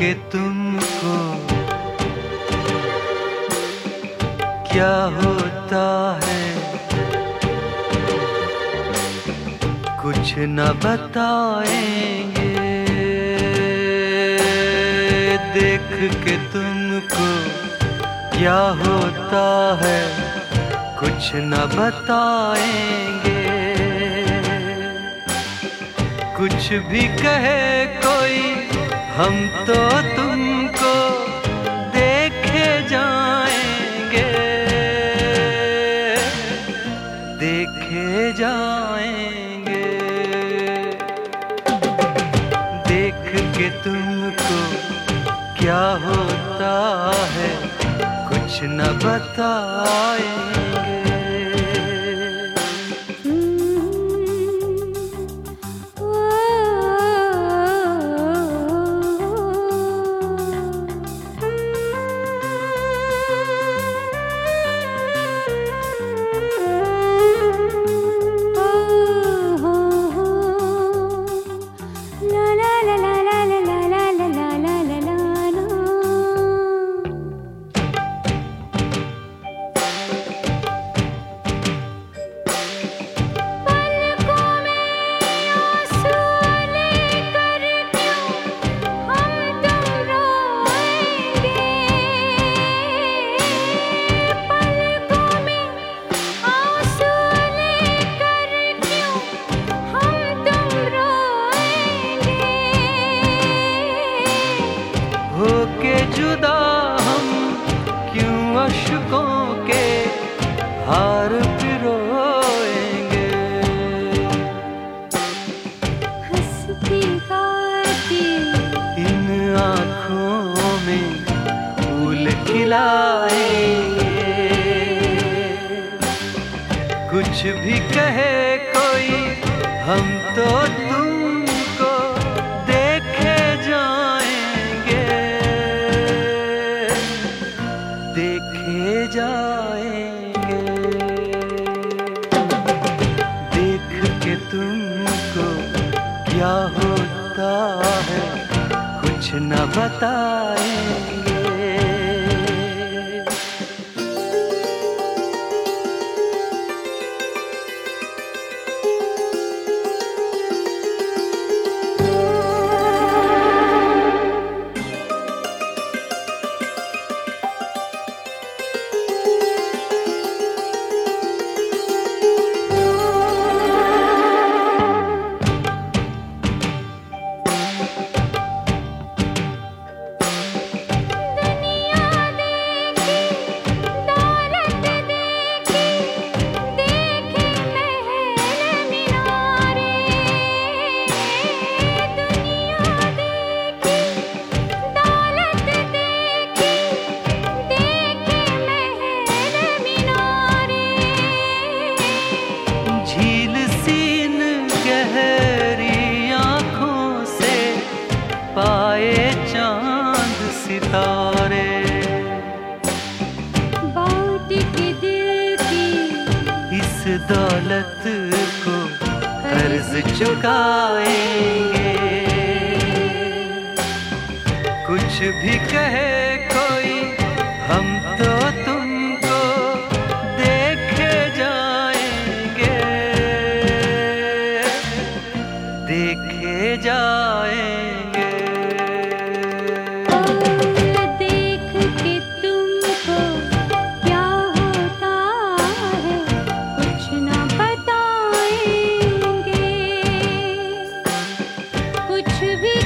के तुमको क्या होता है, कुछ न बताएंगे। देख के तुमको क्या होता है, कुछ न बताएंगे। कुछ भी कहे कोई, हम तो तुमको देखे जाएंगे, देखे जाएंगे। देख के तुमको क्या होता है, कुछ न बताएंगे। होके जुदा हम क्यों अश्कों के हार पिरोएंगे। हंसती गाती इन आँखों में फूल खिलाएंगे। कुछ भी कहे कोई, हम तो तुमको देखे जाएंगे, देखे जाएंगे। देख के तुमको क्या होता है, कुछ न बताएंगे। पाए चांद सितारे, बांट के दिल की इस दौलत को कर्ज चुकाएंगे। कुछ भी कहे कोई, हम तो तुमको देखे जाएंगे, देखे जाएंगे। कुछ भी